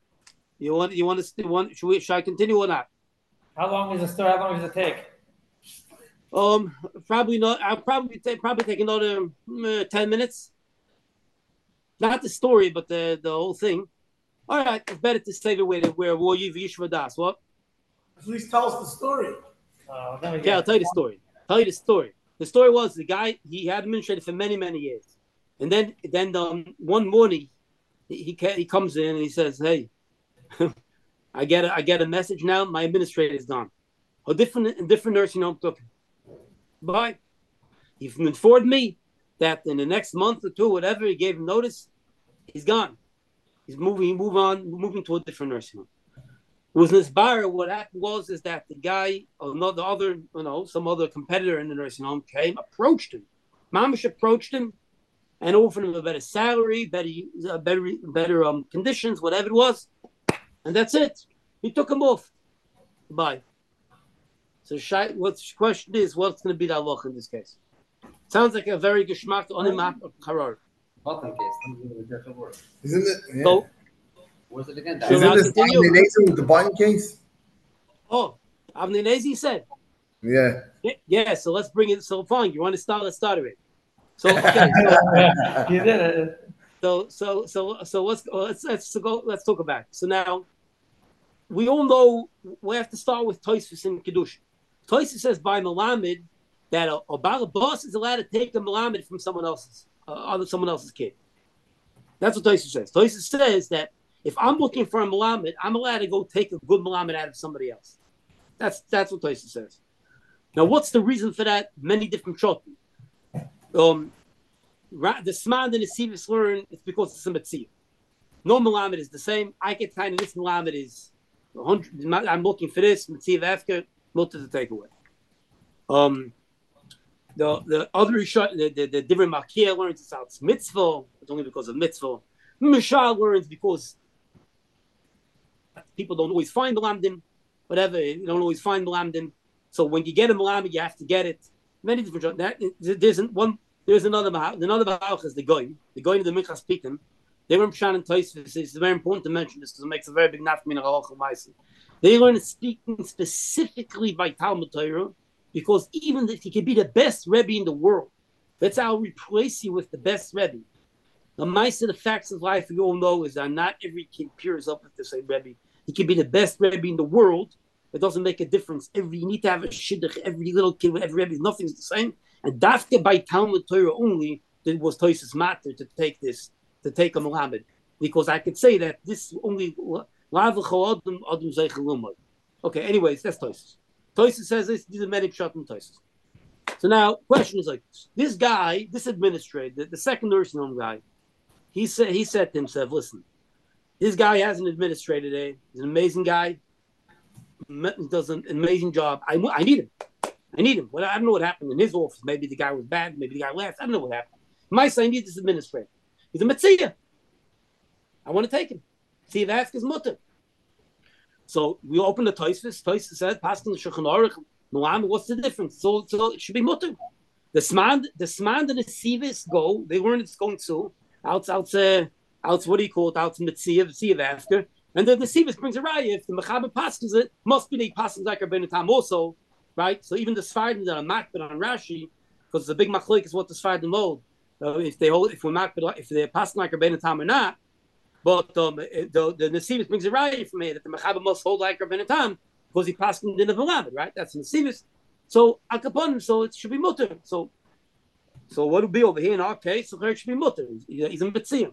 S1: Should I continue or not?
S3: How long is the story? How long does it take?
S1: Probably not. I'll probably take another 10 minutes. Not the story, but the whole thing. All right, it's better to save it where war you Yishva Das. What?
S5: At least tell us the story.
S1: Yeah, I'll tell you the story. The story was the guy, he had administrated for many years, and then one morning he comes in and he says, "Hey, I get a message now. My administrator is gone. A different nursing home took him. Bye. He informed me that in the next month or two, whatever, he gave him notice. He's gone. He's moving to a different nursing home." It was in this bar. What happened is that the guy, some other competitor in the nursing home approached him. Mamish approached him and offered him a better salary, better conditions, whatever it was. And that's it. He took him off. Bye. So what the question is, what's going to be the halacha in this case? Sounds like a very geschmack on him harar.
S4: Bottom case.
S5: Isn't it? Yeah.
S1: So,
S4: Where's it again?
S5: Isn't this with the bond case?
S1: Oh, Avnei Nezi said.
S5: Yeah.
S1: Yeah, so let's bring it. So fine, you want to start? Let's start it. So okay.
S3: You did it.
S1: So let's talk about it. So now we all know we have to start with Tosfos and Kedusha. Tosfos says by Melamed that a Baal Boss is allowed to take a Melamed from someone else's. someone else's kid. That's what Tosfos says. Tosfos says that if I'm looking for a Melamed, I'm allowed to go take a good Melamed out of somebody else. That's what Tosfos says. Now, what's the reason for that? Many different shotim. The Smand and the Sivis learn it's because it's a Metzia. No Melamed is the same. I get kind of this Melamed is 100. I'm looking for this Metzia after multi to take away. The other the different Makia learns it's out mitzvah. It's only because of mitzvah. Mishal learns because people don't always find Melamdim. Whatever, you don't always find Melamdim. So when you get a Melamdim, you have to get it. Many different. There's another Mahalach is the Goyim of the Minchas Pitim. They learn Pshan and Tosfos. It's very important to mention this because it makes a very big nafmin of Halacha Ma'aser. They learn speaking specifically by Talmud Torah because even if you can be the best Rebbe in the world, that's how I'll replace you with the best Rebbe. The Ma'aser, the facts of life we all know is that not every kid peers up with the same Rebbe. He can be the best Rebbe in the world. It doesn't make a difference. You need to have a shidduch. Every little kid with every Rebbe, nothing's the same. And dafke by Talmud Torah only, it was Tosfos matter to take a Melamed. Because I could say that this only okay, anyways, that's Tosfos. Tosfos says this, these are many pshat and Tosfos. So now, question is like this. This guy, this administrator, the second nursing home guy, he said to himself, listen, this guy has an administrator there. He's an amazing guy. He does an amazing job. I need him. Well, I don't know what happened in his office. Maybe the guy was bad. Maybe the guy left. I don't know what happened. My son needs this administrator. He's a Metzia. I want to take him. See if ask his mutter. So we open the Tosfos. Tosfos said, "Paskin the Shulchan Aruch, Muhammad. What's the difference? So it should be mutter. The Smand and the Sivis go. They learn it's going to out. What do you call it? Out Metzia after. And then the Sivis brings a raya. If the Mechaber paskins it, must be the paskins like Rabbeinu Tam also, right? So even the Sfardim that are makbid on Rashi, because the big machloek is what the Sfardim hold. If they're passing like Rabbeinu Tam or not, but the Nesivis brings a raya from here that the Mechaber must hold like Rabbeinu Tam because he passed in the Melamed, right? That's Nesivis. So Akaponim, so it should be mutter. So what would be over here in our case? So it should be mutter. He's a Metzia.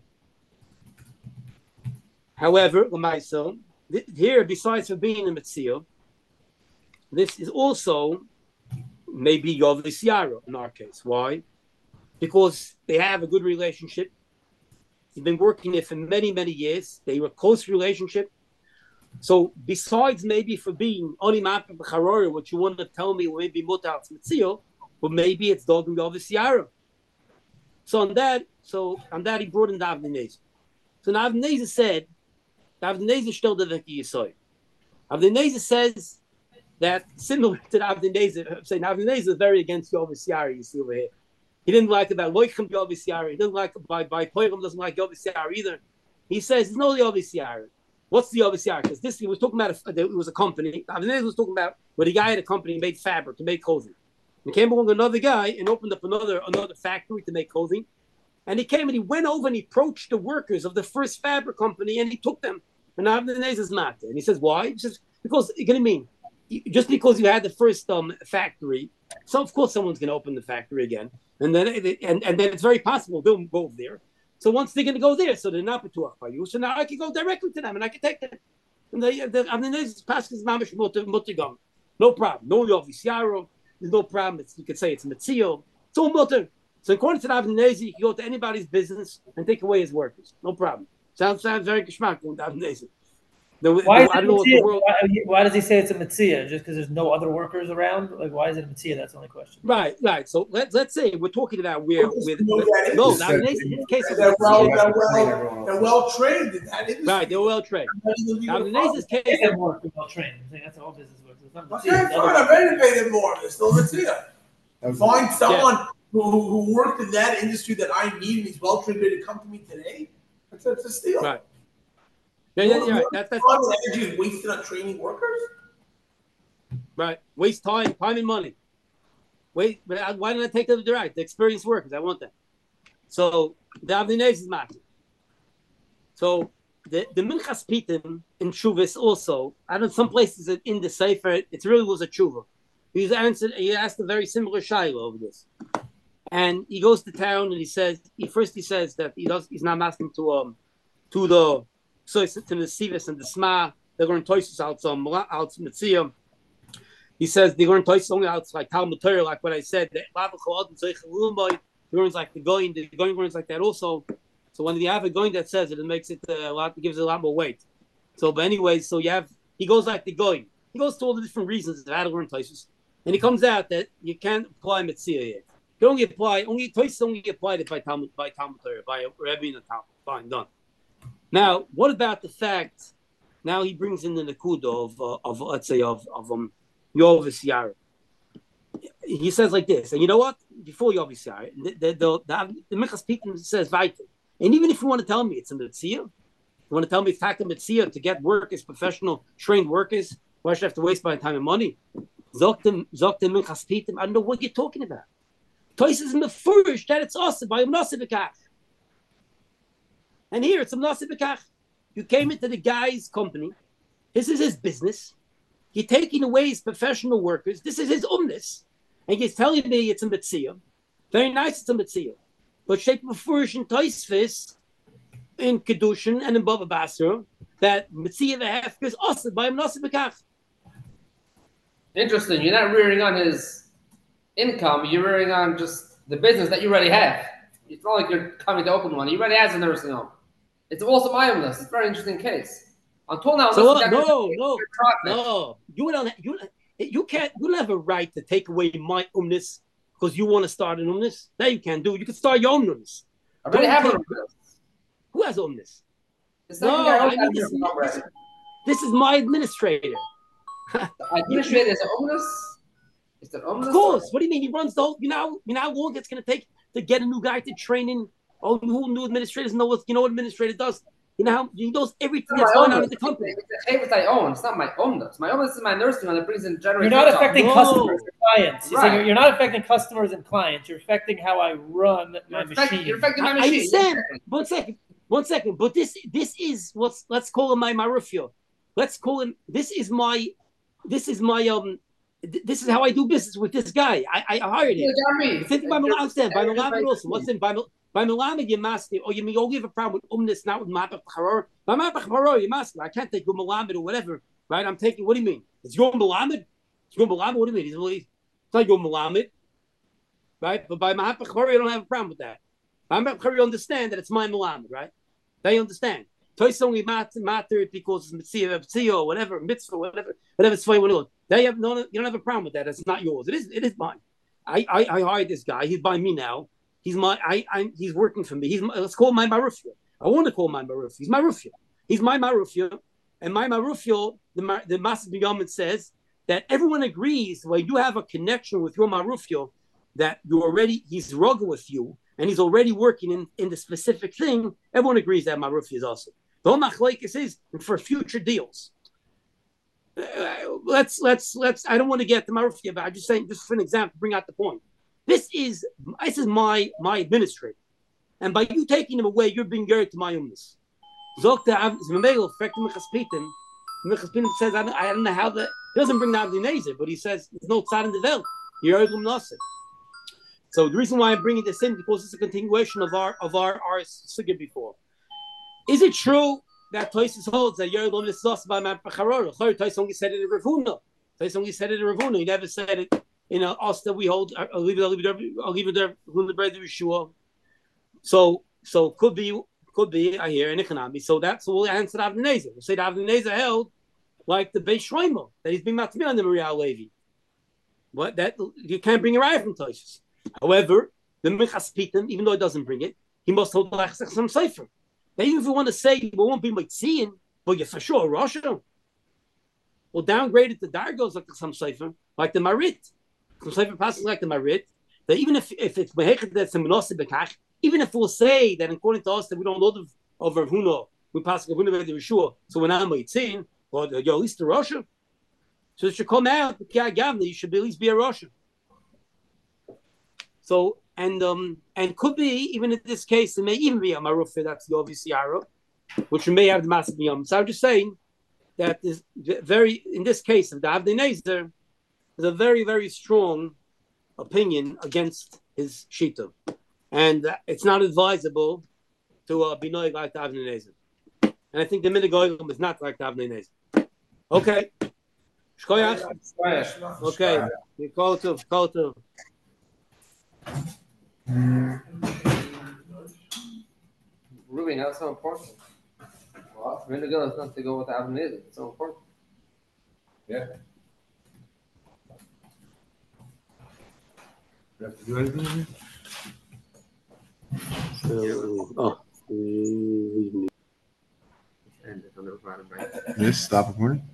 S1: However, Lamaisa, here besides for being a Metzia, this is also maybe Yovis Yara in our case. Why? Because they have a good relationship. He's been working there for many, many years. They were a close relationship. So besides maybe for being Onimap B'Charora, what you want to tell me maybe Mutar Metzia, but maybe it's Dogim Yovis Yara. So on that he brought in the Avnei Nezer. So now Avnei Nezer said, Avnei Nezer stellt the Veki Yisoy. Avnei Nezer says that similar to the Avnei Nezer, saying Avnei Nezer is very against Yovis Yara, you see over here. He didn't like about Loichem Yovis Yara. He didn't like by Poiram doesn't like Yovis Yara either. He says there's no Yovis Yara. What's the Yovis Yara? Because this he was talking about it was a company. Avnei Nezer was talking about where the guy had a company made fabric to make clothing. And came along another guy and opened up another factory to make clothing. And he came and he went over and he approached the workers of the first fabric company and he took them. And Avnei Nezer's matter. And he says, why? He says, because, you know what I mean? Just because you had the first factory, so of course someone's going to open the factory again. And then it's very possible they'll go there. So once they're going to go there, so they're not betuach by you. So now I can go directly to them and I can take them. And Avnei Nezer's passes mamish mutigam. No problem. No Yovis Yaro. There's no problem. You could say it's Metzio. It's all mutter. So according to the Avnei Nezer, you can go to anybody's business and take away his workers. No problem. Sounds very geschmack with Avnei Nezer.
S3: Why does he say it's a Metzia? Just because there's no other workers around? Like, why is it a Metzia? That's the only question.
S1: Right. So let's say we're talking about where no, Avnei Nezer's case is
S5: they're well trained in that industry.
S1: Right, they're well trained. Avnei Nezer's case
S3: They're more well trained. That's how all business works.
S5: Okay, fine. I've educated more. It's still a Metzia. Find someone who worked in that industry that I need and he's well trained to come to me today. That's a steal.
S1: Right. Yeah. That's
S5: energy is wasted on training workers.
S1: Right. Waste time and money. Why didn't I take the direct? The experienced workers. I want that. So the Avnei Nezer's matter. So the Minchas Pitim in Shuvas also. I don't know, some places in the Sefer it really was a tshuva. He asked a very similar shaila over this. and he goes to town and he says that he's not asking to the Sivis and the Sma. They're going to toises out Mitzia. He says they're going to toises only out like Talmud Torah, like what I said. The learns like the going learns like that also. So when you have a going that says it, it makes it gives it a lot more weight. So, but anyway, so he goes like the going. He goes to all the different reasons of how to learn toises, and he comes out that you can't apply Mitzia yet. You only apply toises only applied it by Talmud Torah, by Rebbe and Talmud. Fine, done. Now, what about the fact? Now he brings in the Nakuda of let's say of Yovis Yara. He says like this, and you know what? Before Yovis Yara, the Minchas Pitim says Vaitim. And even if you want to tell me it's a Mitzia, you want to tell me it's Taka Mitzia to get workers, professional trained workers, why should I have to waste my time and money? Zoktim Minchas Pitim, I don't know what you're talking about. Toises in the first that it's awesome by Umnasibikach. And here it's Umnasibikach. You came into the guy's company. This is his business. You're taking away his professional workers. This is his umnis. And he's telling me it's a Mitzia. Very nice, it's a Mitzia. But Sheikh Mefurish in Toisvis, in Kedushin and in Baba Basra, that Mitzia Vehef is also by Umnasibikach.
S4: Interesting. You're not rearing on his income. You're rearing on just the business that you already have. It's not like you're coming to open one. He already has a nursing home. It's also my own list. It's a very interesting case. Until now,
S1: so no. You don't have a right to take away my umnus because you want to start an umnus. That you can do. You can start your own umnus.
S4: I already have an umnus.
S1: Who has umnus?
S4: This
S1: is my administrator.
S4: The administrator is an umnus? Is that umnus?
S1: Of course. What do you mean? He runs the whole. You know how long it's going to take to get a new guy to train in. Oh, who new administrators know what administrator does? You know how he knows everything that's going on in the company.
S4: It's a favor I own. It's not my owners. My owners is my nursing home that brings in general.
S3: You're not affecting customers and clients.
S4: Right.
S3: You're not affecting customers and clients. You're affecting how I run my machine.
S4: You're affecting my machine.
S1: I understand. One second. But this is let's call him my marufio. Let's call him. This is how I do business with this guy. I hired him. By Melamed also. What's in by Melamed you master? Or you mean you have a problem with umnis, not with Mabach Haror? By Mabach Haror you master. I can't take your Melamed or whatever, right? I'm taking. What do you mean? It's your Melamed. It's your Melamed. What do you mean? It's not your Melamed, right? But by Mabach Haror you don't have a problem with that. By Mabach Haror you understand that it's my Melamed, right? They understand. Toys only matter because it's mitzvah or whatever, mitzvah, whatever it's funny. You don't have a problem with that. It's not yours. It is mine. I hired this guy. He's by me now. He's he's working for me. Let's call him my marufia. I want to call him my marufia. He's my rufia. He's my marufia. And my marufia, the Masas B'Yamin says that everyone agrees when you have a connection with your marufia that he's rugged with you and he's already working in the specific thing. Everyone agrees that marufia is awesome. The whole machlekes is for future deals. Let's. I don't want to get to marufia, but I'm just saying, just for an example, bring out the point. This is my administrator, and by you taking him away, you're being married to my umnus. Zokta Minchas Pitim says, I don't know how that. He doesn't bring the Avdi but he says there's no tzad in the vel. You're Erglum Nasser. So the reason why I'm bringing this in because it's a continuation of our sugya before. Is it true that Tosis holds that Yerglum is lost by Mapacharor? Tosis only said it in Ravuna. Tosis only said it in Ravuna. He never said it in us that we hold. I'll leave it there. Yeshua. So could be. I hear in economy. So we'll answer the Avnei. We'll say the Avnei held like the Beis Shlomo that he's being matmir on the Maria Levi. But that you can't bring a raya from Tosis. However, the Minchas Pitim, even though it doesn't bring it, he must hold the some cipher. Now, even if we want to say we won't be Mitzian, but you're for sure Rosh, we'll downgrade it to Dargos like some cipher, like the Marit. Some cipher passes like the Marit. That even if it's Mehechet that's a Menoseh Bekach, even if we'll say that according to us that we don't know over Huno, we pass the Huno the Yeshua, so we're not Mitzian, but you're at least a Rosh. So it should come out, you should at least be a Rosh. So and could be even in this case it may even be a marufah that's the obvious yara, which may have the massive yom. So I'm just saying that is very in this case of the Avnei Nezer, there's a very very strong opinion against his shita, and it's not advisable to be noig like the Avnei Nezer. And I think the Minig is not like the Avnei Nezer. Okay. Shkoyach. Okay. You call to.
S4: Really, that's so important. Well, Vinegar is not to go with the Avnei Nezer. It's so important.
S2: Yeah. You have to do anything?
S6: Yes, stop recording.